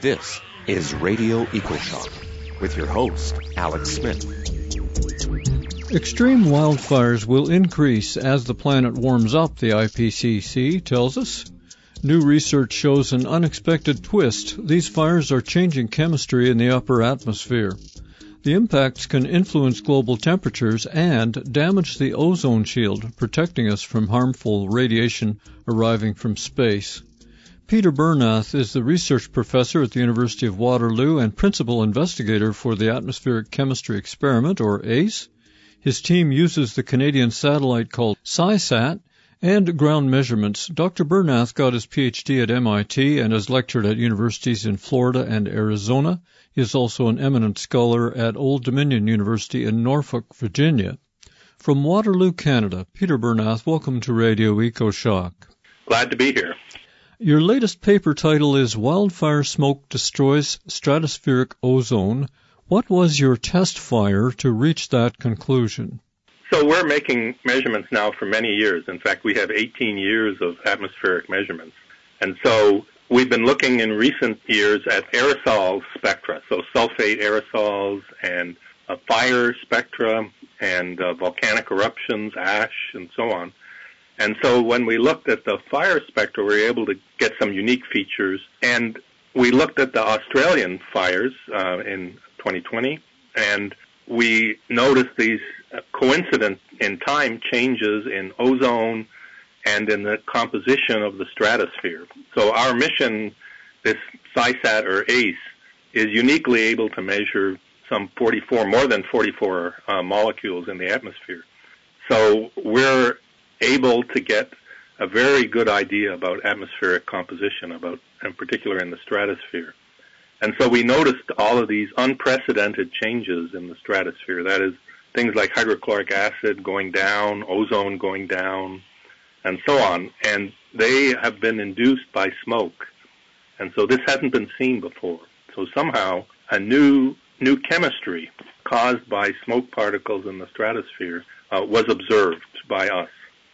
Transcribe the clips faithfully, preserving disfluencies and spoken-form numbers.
This is Radio EcoShock with your host, Alex Smith. Extreme wildfires will increase as the planet warms up, the I P C C tells us. New research shows an unexpected twist. These fires are changing chemistry in the upper atmosphere. The impacts can influence global temperatures and damage the ozone shield, protecting us from harmful radiation arriving from space. Peter Bernath is the research professor at the University of Waterloo and principal investigator for the Atmospheric Chemistry Experiment, or ACE. His team uses the Canadian satellite called SciSat and ground measurements. Doctor Bernath got his P H D at M I T and has lectured at universities in Florida and Arizona. He is also an eminent scholar at Old Dominion University in Norfolk, Virginia. From Waterloo, Canada, Peter Bernath, welcome to Radio EcoShock. Glad to be here. Your latest paper title is Wildfire Smoke Destroys Stratospheric Ozone. What was your test fire to reach that conclusion? So we're making measurements now for many years. In fact, we have eighteen years of atmospheric measurements. And so we've been looking in recent years at aerosol spectra, so sulfate aerosols and uh, fire spectra and uh, volcanic eruptions, ash, and so on. And so when we looked at the fire spectra, we were able to get some unique features. And we looked at the Australian fires uh, in twenty twenty, and we noticed these uh, coincident in time changes in ozone and in the composition of the stratosphere. So our mission, this SciSat or ACE, is uniquely able to measure some forty-four, more than forty-four uh, molecules in the atmosphere. So we're able to get a very good idea about atmospheric composition, about, in particular in the stratosphere. And so we noticed all of these unprecedented changes in the stratosphere. That is, things like hydrochloric acid going down, ozone going down, and so on. And they have been induced by smoke. And so this hasn't been seen before. So somehow a new new chemistry caused by smoke particles in the stratosphere uh, was observed by us.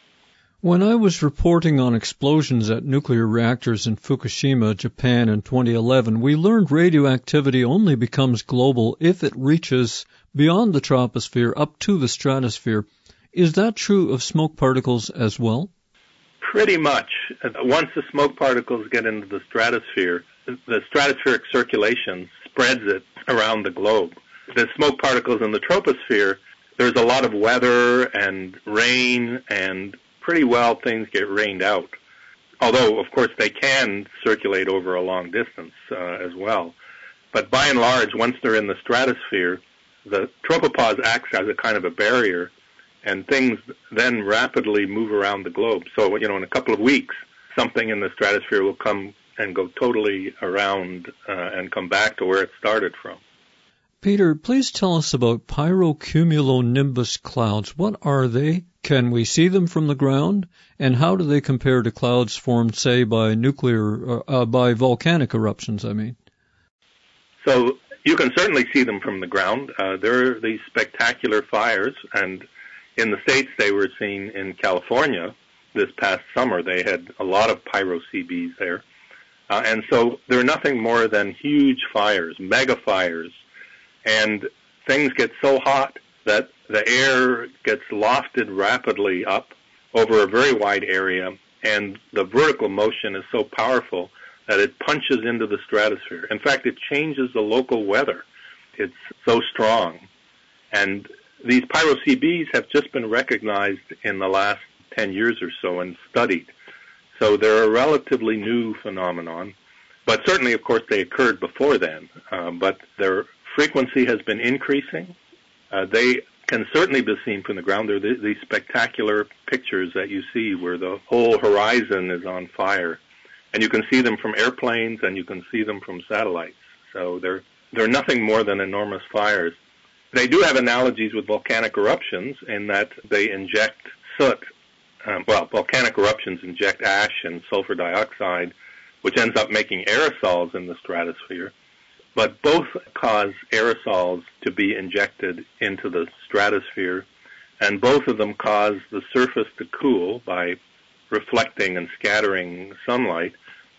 When I was reporting on explosions at nuclear reactors in Fukushima, Japan in twenty eleven, we learned radioactivity only becomes global if it reaches beyond the troposphere up to the stratosphere. Is that true of smoke particles as well? Pretty much. Once the smoke particles get into the stratosphere, the stratospheric circulation spreads it around the globe. The smoke particles in the troposphere, there's a lot of weather and rain, and pretty well things get rained out. Although, of course, they can circulate over a long distance uh, as well. But by and large, once they're in the stratosphere, the tropopause acts as a kind of a barrier, and things then rapidly move around the globe. So, you know, in a couple of weeks, something in the stratosphere will come and go totally around uh, and come back to where it started from. Peter, please tell us about pyrocumulonimbus clouds. What are they? Can we see them from the ground? And how do they compare to clouds formed, say, by nuclear, uh, by volcanic eruptions, I mean? So you can certainly see them from the ground. Uh, there are these spectacular fires, and in the States they were seen in California this past summer. They had a lot of pyro-C Bs there. Uh, and so they're nothing more than huge fires, mega fires, and things get so hot that the air gets lofted rapidly up over a very wide area, and the vertical motion is so powerful that it punches into the stratosphere. In fact, it changes the local weather. It's so strong. And these pyro-C Bs have just been recognized in the last ten years or so and studied. So they're a relatively new phenomenon. But certainly, of course, they occurred before then. Uh, but their frequency has been increasing. Uh, they can certainly be seen from the ground. They're th- these spectacular pictures that you see where the whole horizon is on fire. And you can see them from airplanes and you can see them from satellites. So they're, they're nothing more than enormous fires. They do have analogies with volcanic eruptions in that they inject soot. Um, well, volcanic eruptions inject ash and sulfur dioxide, which ends up making aerosols in the stratosphere. But both cause aerosols to be injected into the stratosphere, and both of them cause the surface to cool by reflecting and scattering sunlight,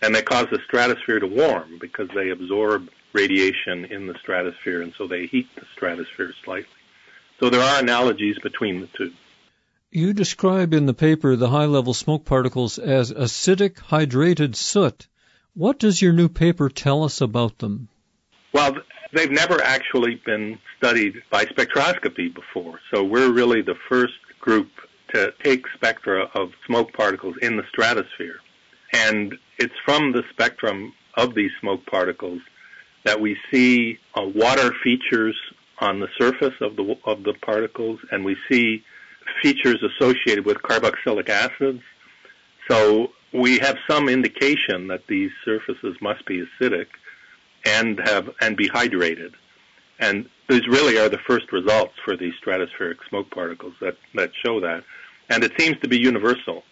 and they cause the stratosphere to warm because they absorb radiation in the stratosphere, and so they heat the stratosphere slightly. So there are analogies between the two. You describe in the paper the high-level smoke particles as acidic hydrated soot. What does your new paper tell us about them? Well, they've never actually been studied by spectroscopy before, so we're really the first group to take spectra of smoke particles in the stratosphere. And it's from the spectrum of these smoke particles that we see uh, water features on the surface of the of the particles, and we see features associated with carboxylic acids. So we have some indication that these surfaces must be acidic and have and be hydrated. And these really are the first results for these stratospheric smoke particles that, that show that. And it seems to be universal.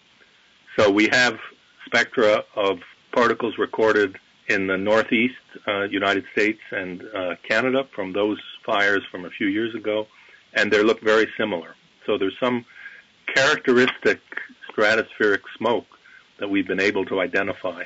So we have spectra of particles recorded in the northeast uh, United States and uh, Canada from those fires from a few years ago, and they look very similar. So there's some characteristic stratospheric smoke that we've been able to identify.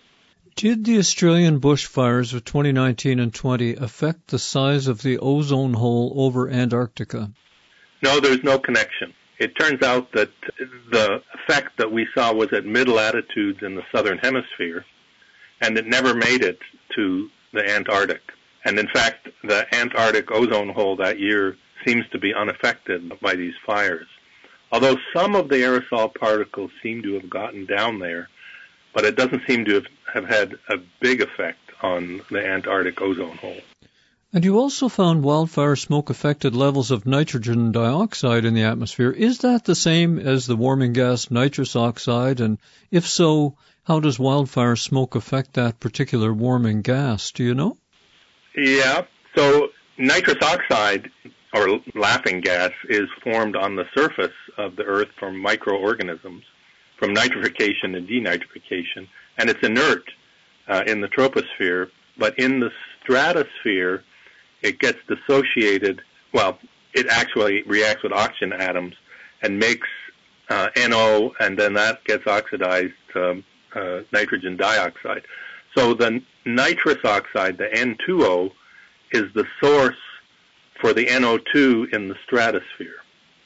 Did the Australian bushfires of twenty nineteen and twenty affect the size of the ozone hole over Antarctica? No, there's no connection. It turns out that the effect that we saw was at mid-latitudes in the southern hemisphere, and it never made it to the Antarctic. And in fact, the Antarctic ozone hole that year seems to be unaffected by these fires. Although some of the aerosol particles seem to have gotten down there, but it doesn't seem to have, have had a big effect on the Antarctic ozone hole. And you also found wildfire smoke-affected levels of nitrogen dioxide in the atmosphere. Is that the same as the warming gas nitrous oxide? And if so, how does wildfire smoke affect that particular warming gas? Do you know? Yeah. So nitrous oxide, or laughing gas, is formed on the surface of the Earth from microorganisms, from nitrification and denitrification, and it's inert uh, in the troposphere. But in the stratosphere, it gets dissociated. Well, it actually reacts with oxygen atoms and makes uh, N O, and then that gets oxidized to uh, nitrogen dioxide. So the nitrous oxide, the N two O, is the source for the N O two in the stratosphere.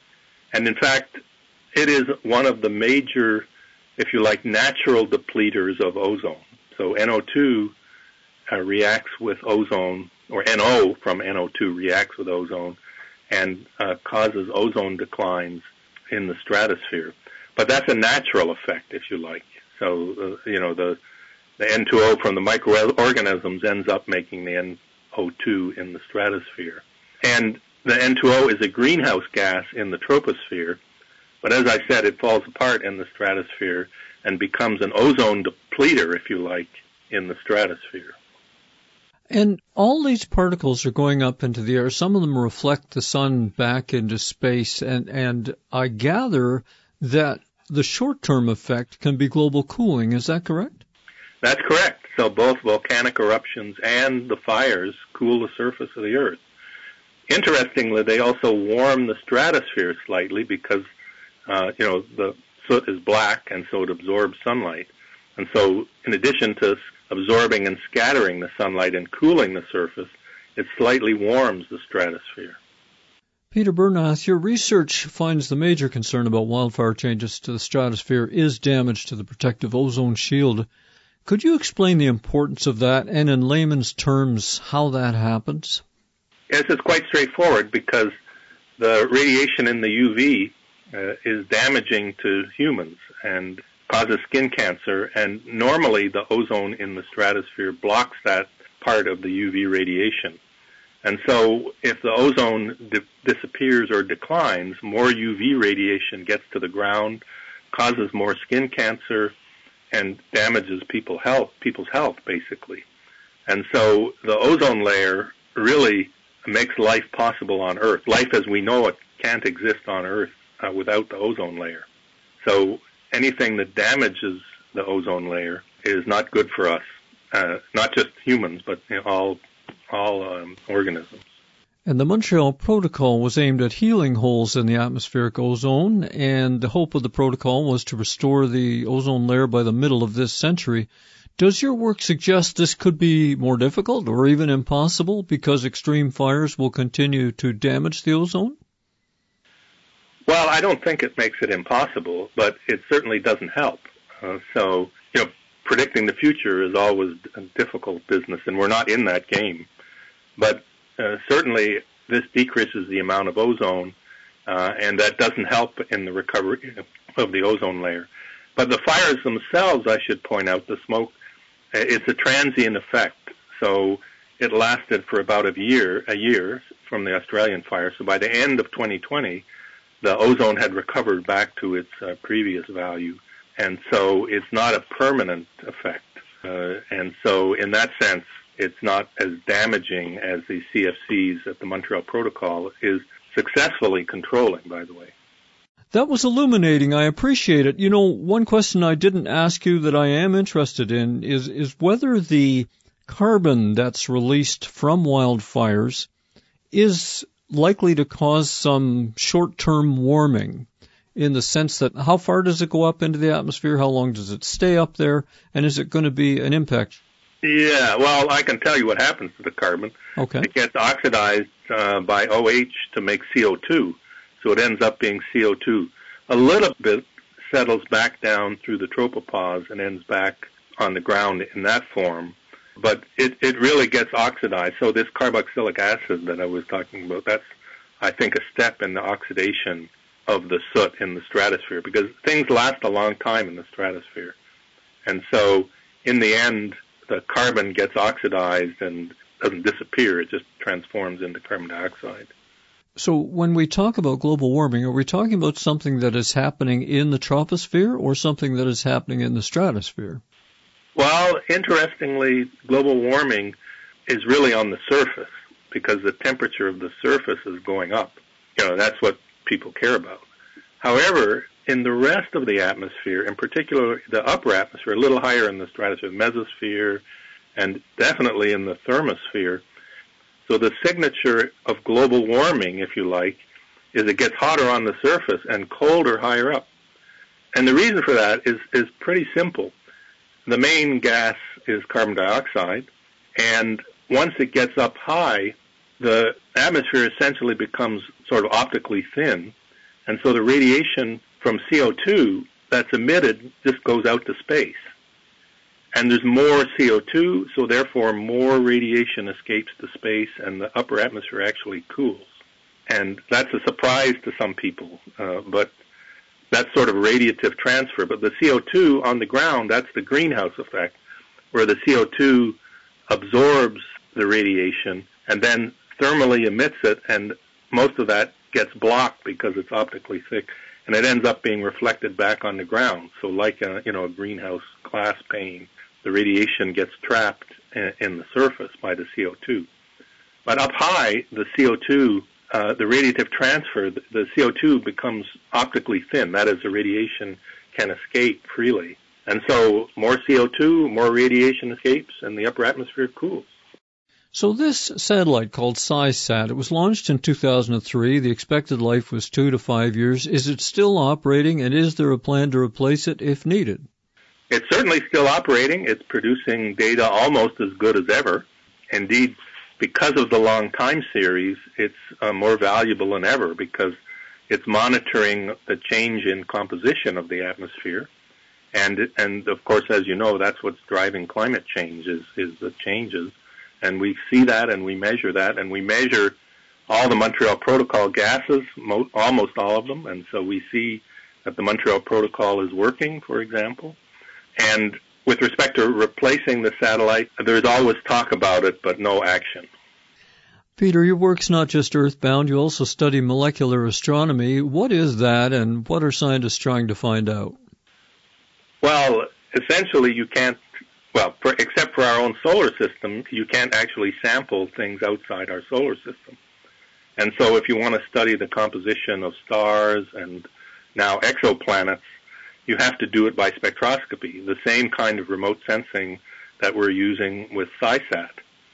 And in fact, it is one of the major, if you like, natural depleters of ozone. So N O two uh, reacts with ozone, or N O from N O two reacts with ozone and uh, causes ozone declines in the stratosphere. But that's a natural effect, if you like. So, uh, you know, the, the N two O from the microorganisms ends up making the N O two in the stratosphere. And the N two O is a greenhouse gas in the troposphere, but as I said, it falls apart in the stratosphere and becomes an ozone depleter, if you like, in the stratosphere. And all these particles are going up into the air. Some of them reflect the sun back into space, and, and I gather that the short-term effect can be global cooling. Is that correct? That's correct. So both volcanic eruptions and the fires cool the surface of the Earth. Interestingly, they also warm the stratosphere slightly because, uh, you know, the soot is black, and so it absorbs sunlight. And so in addition to absorbing and scattering the sunlight and cooling the surface, it slightly warms the stratosphere. Peter Bernath, your research finds the major concern about wildfire changes to the stratosphere is damage to the protective ozone shield. Could you explain the importance of that, and in layman's terms, how that happens? Yes, it's quite straightforward because the radiation in the U V uh, is damaging to humans and causes skin cancer, and normally the ozone in the stratosphere blocks that part of the U V radiation. And so if the ozone di- disappears or declines, more U V radiation gets to the ground, causes more skin cancer, and damages people health, people's health, basically. And so the ozone layer really makes life possible on Earth. Life as we know it can't exist on Earth uh, without the ozone layer. So anything that damages the ozone layer is not good for us, uh, not just humans, but you know, all all um, organisms. And the Montreal Protocol was aimed at healing holes in the atmospheric ozone, and the hope of the protocol was to restore the ozone layer by the middle of this century. Does your work suggest this could be more difficult or even impossible because extreme fires will continue to damage the ozone? Well, I don't think it makes it impossible, but it certainly doesn't help. Uh, so, you know, predicting the future is always a difficult business, and we're not in that game. But uh, certainly this decreases the amount of ozone, uh, and that doesn't help in the recovery of the ozone layer. But the fires themselves, I should point out, the smoke, it's a transient effect. So it lasted for about a year, a year from the Australian fire. So by the end of twenty twenty, the ozone had recovered back to its uh, previous value. And so it's not a permanent effect. Uh, and so in that sense, it's not as damaging as the C F Cs that the Montreal Protocol is successfully controlling, by the way. That was illuminating. I appreciate it. You know, one question I didn't ask you that I am interested in is, is whether the carbon that's released from wildfires is likely to cause some short-term warming, in the sense that how far does it go up into the atmosphere, how long does it stay up there, and is it going to be an impact? Yeah, well, I can tell you what happens to the carbon. Okay. It gets oxidized uh, by O H to make C O two, so it ends up being C O two. A little bit settles back down through the tropopause and ends back on the ground in that form. But it, it really gets oxidized. So this carboxylic acid that I was talking about, that's, I think, a step in the oxidation of the soot in the stratosphere, because things last a long time in the stratosphere. And so in the end, the carbon gets oxidized and doesn't disappear. It just transforms into carbon dioxide. So when we talk about global warming, are we talking about something that is happening in the troposphere or something that is happening in the stratosphere? Well, interestingly, global warming is really on the surface because the temperature of the surface is going up. You know, that's what people care about. However, in the rest of the atmosphere, in particular the upper atmosphere, a little higher in the stratosphere, mesosphere, and definitely in the thermosphere, so the signature of global warming, if you like, is it gets hotter on the surface and colder higher up. And the reason for that is, is pretty simple. The main gas is carbon dioxide, and once it gets up high, the atmosphere essentially becomes sort of optically thin, and so the radiation from C O two that's emitted just goes out to space. And there's more C O two, so therefore more radiation escapes to space, and the upper atmosphere actually cools. And that's a surprise to some people, uh, but that's sort of radiative transfer. But the C O two on the ground, that's the greenhouse effect, where the C O two absorbs the radiation and then thermally emits it, and most of that gets blocked because it's optically thick, and it ends up being reflected back on the ground. So like a, you know, a greenhouse glass pane, the radiation gets trapped in the surface by the C O two. But up high, the C O two, uh, the radiative transfer, the, the C O two becomes optically thin. That is, the radiation can escape freely. And so more C O two, more radiation escapes, and the upper atmosphere cools. So this satellite called SciSat, it was launched in two thousand three. The expected life was two to five years. Is it still operating, and is there a plan to replace it if needed? It's certainly still operating. It's producing data almost as good as ever. Indeed, because of the long time series, it's uh, more valuable than ever because it's monitoring the change in composition of the atmosphere. And, and of course, as you know, that's what's driving climate change is, is the changes. And we see that and we measure that, and we measure all the Montreal Protocol gases, mo- almost all of them, and so we see that the Montreal Protocol is working, for example. And with respect to replacing the satellite, there's always talk about it, but no action. Peter, your work's not just earthbound, you also study molecular astronomy. What is that, and what are scientists trying to find out? Well, essentially you can't Well, for, except for our own solar system, you can't actually sample things outside our solar system. And so if you want to study the composition of stars and now exoplanets, you have to do it by spectroscopy, the same kind of remote sensing that we're using with SciSat.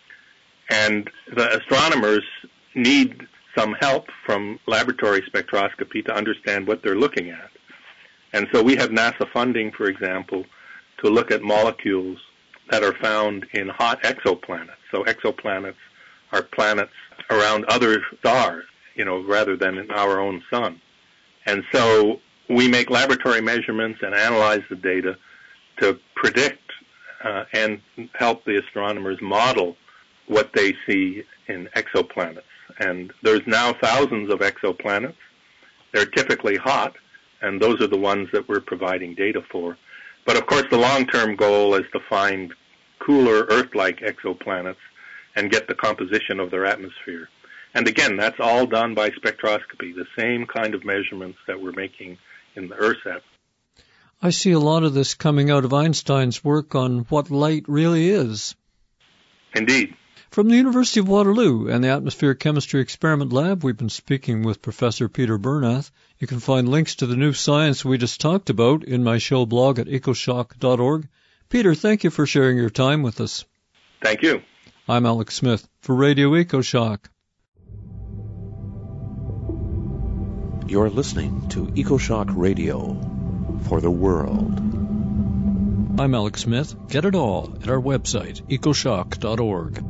And the astronomers need some help from laboratory spectroscopy to understand what they're looking at. And so we have NASA funding, for example, to look at molecules that are found in hot exoplanets. So exoplanets are planets around other stars, you know, rather than in our own sun. And so we make laboratory measurements and analyze the data to predict uh, and help the astronomers model what they see in exoplanets. And there's now thousands of exoplanets. They're typically hot, and those are the ones that we're providing data for. But of course, the long-term goal is to find cooler Earth-like exoplanets and get the composition of their atmosphere. And again, that's all done by spectroscopy, the same kind of measurements that we're making in the Earthsat. I see a lot of this coming out of Einstein's work on what light really is. Indeed. From the University of Waterloo and the Atmospheric Chemistry Experiment Lab, we've been speaking with Professor Peter Bernath. You can find links to the new science we just talked about in my show blog at ecoshock dot org. Peter, thank you for sharing your time with us. Thank you. I'm Alex Smith for Radio EcoShock. You're listening to EcoShock Radio for the world. I'm Alex Smith. Get it all at our website, ecoshock dot org.